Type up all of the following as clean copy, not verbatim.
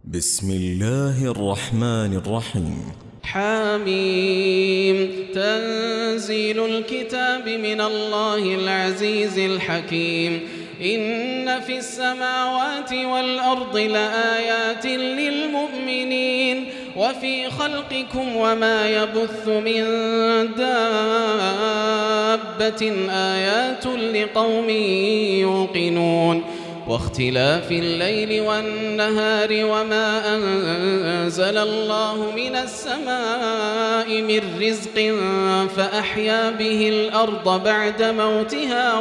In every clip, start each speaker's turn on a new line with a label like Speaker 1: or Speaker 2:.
Speaker 1: بسم الله الرحمن الرحيم.
Speaker 2: حميم. تنزيل الكتاب من الله العزيز الحكيم. إن في السماوات والأرض لآيات للمؤمنين وفي خلقكم وما يبث من دابة آيات لقوم يوقنون. واختلاف الليل والنهار وما أنزل الله من السماء من رزق فأحيا به الأرض بعد موتها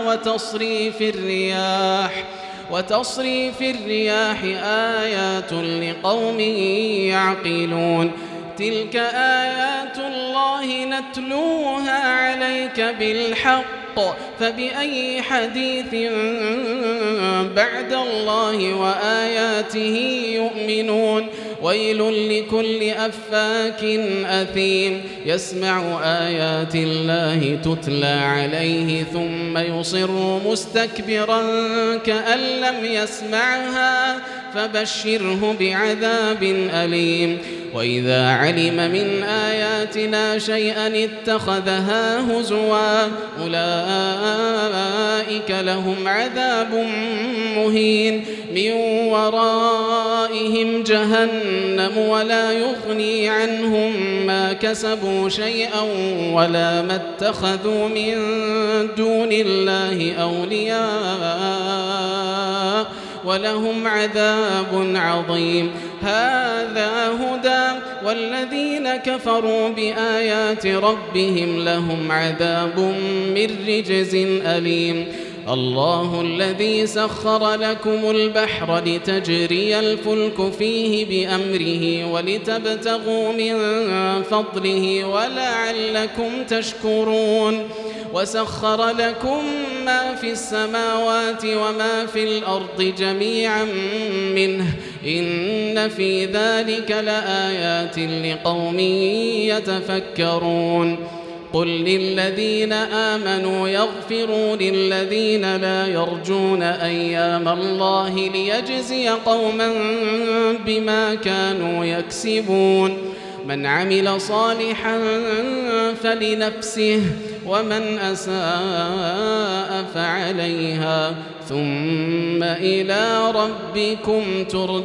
Speaker 2: وتصريف الرياح آيات لقوم يعقلون. تلك آيات الله نتلوها عليك بالحق فبأي حديث بعد الله وآياته يؤمنون. ويل لكل أفاك أثيم يسمع آيات الله تتلى عليه ثم يصر مستكبرا كأن لم يسمعها فبشره بعذاب أليم. وإذا علم من آياتنا شيئا اتخذها هزوا أولئك لهم عذاب مهين من ورائهم جهنم ولا يغني عنهم ما كسبوا شيئا ولا ما اتخذوا من دون الله أولياء ولهم عذاب عظيم. هذا هدى والذين كفروا بآيات ربهم لهم عذاب من رجز أليم. الله الذي سخر لكم البحر لتجري الفلك فيه بأمره ولتبتغوا من فضله ولعلكم تشكرون. وسخر لكم ما في السماوات وما في الأرض جميعا منه إن في ذلك لآيات لقوم يتفكرون. قل للذين آمنوا يغفروا للذين لا يرجون أيام الله ليجزي قوما بما كانوا يكسبون. من عمل صالحا فلنفسه ومن أساء فعليها ثم إلى ربكم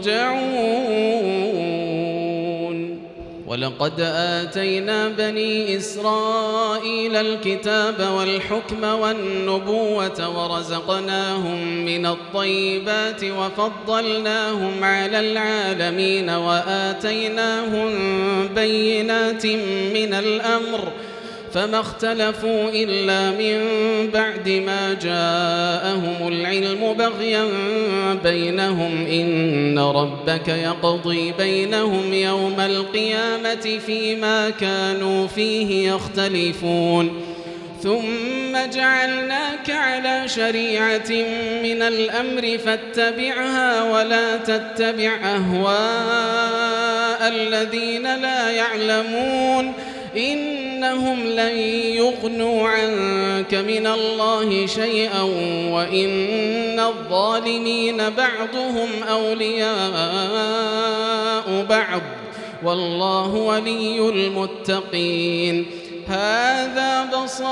Speaker 2: ترجعون. ولقد آتينا بني إسرائيل الكتاب والحكم والنبوة ورزقناهم من الطيبات وفضلناهم على العالمين وآتيناهم بينات من الأمر فما اختلفوا إلا من بعد ما جاءهم العلم بغيا بينهم إن ربك يقضي بينهم يوم القيامة فيما كانوا فيه يختلفون. ثم جعلناك على شريعة من الأمر فاتبعها ولا تتبع أهواء الذين لا يعلمون إنهم لن يغنوا عنك من الله شيئا وإن الظالمين بعضهم أولياء بعض والله ولي المتقين. هذا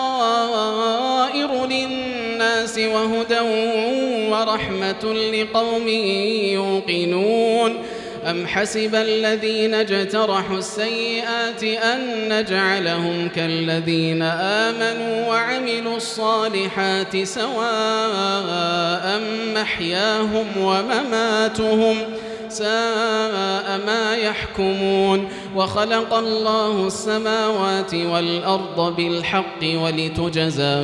Speaker 2: بصائر للناس وهدى ورحمة لقوم يوقنون. أم حسب الذين اجترحوا السيئات أن نجعلهم كالذين آمنوا وعملوا الصالحات سواء محياهم ومماتهم ساء ما يحكمون. وخلق الله السماوات والأرض بالحق ولتجزى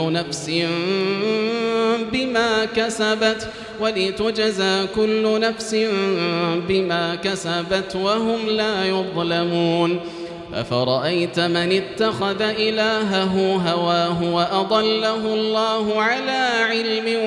Speaker 2: كل نفس بما كسبت وهم لا يظلمون. أفرأيت من اتخذ إلهه هواه وأضله الله على علم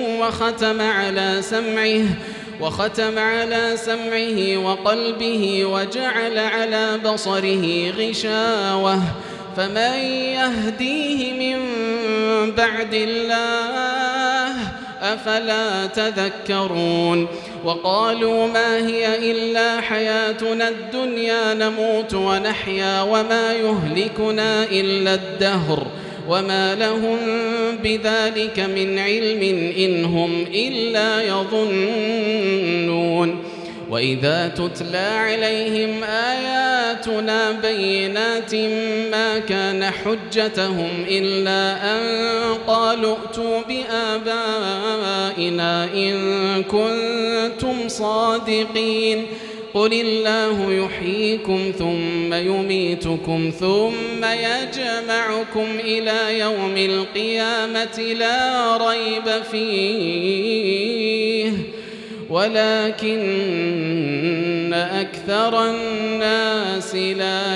Speaker 2: وختم على سمعه وقلبه وجعل على بصره غشاوة فمن يهديه من بعد الله أفلا تذكرون وقالوا ما هي إلا حياتنا الدنيا نموت ونحيا وما يهلكنا إلا الدهر وما لهم بذلك من علم إن هم إلا يظنون وإذا تتلى عليهم آياتنا بينات ما كان حجتهم إلا أن قالوا ائتوا بآبائنا إن كنتم صادقين قل الله يحييكم ثم يميتكم ثم يجمعكم إلى يوم القيامة لا ريب فيه ولكن أكثر الناس لا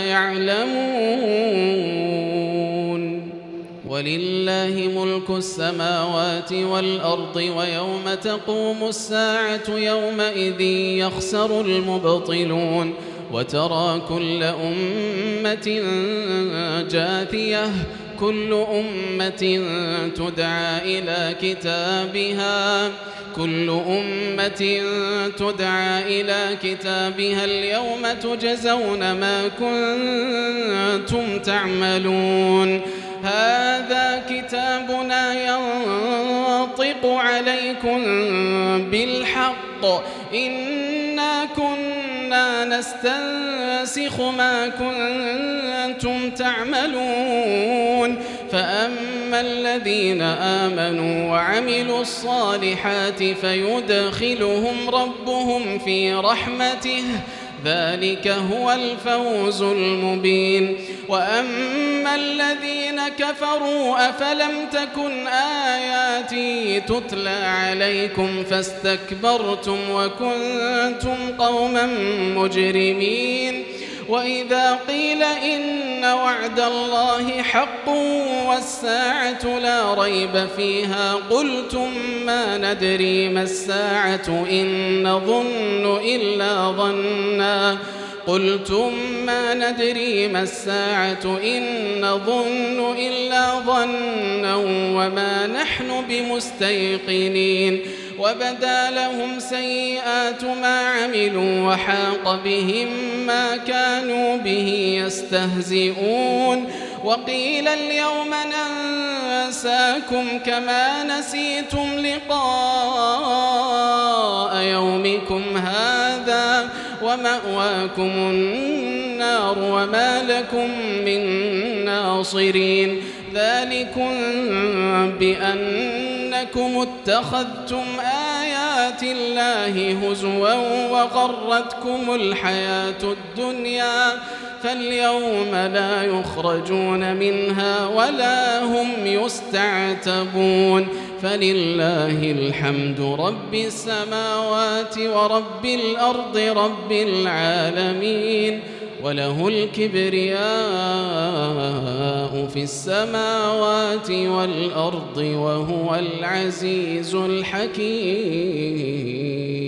Speaker 2: يعلمون ولله ملك السماوات والأرض ويوم تقوم الساعة يومئذ يخسر المبطلون وترى كل أمة جاثية كل أمة تدعى إلى كتابها اليوم تجزون ما كنتم تعملون هذا كتابنا ينطق عليكم بالحق إنا كنا نستنسخ ما كنتم تعملون فأما الذين آمنوا وعملوا الصالحات فيدخلهم ربهم في رحمته ذلك هو الفوز المبين وأما الذين كفروا أفلم تكن آياتي تتلى عليكم فاستكبرتم وكنتم قوما مجرمين وإذا قيل إن وعد الله حق والساعة لا ريب فيها قلتم ما ندري ما الساعة إن نظن إلا ظنا وما نحن بمستيقنين وبدا لهم سيئات ما عملوا وحاق بهم ما كانوا به يستهزئون وقيل اليوم ننساكم كما نسيتم لقاء يومكم هذا ومأواكم النار وما لكم من ناصرين ذلكم بأنكم اتخذتم آيات الله هزوا وغرتكم الحياة الدنيا فاليوم لا يخرجون منها ولا هم يستعتبون فلله الحمد رب السماوات ورب الأرض رب العالمين وله الكبرياء في السماوات والأرض وهو العزيز الحكيم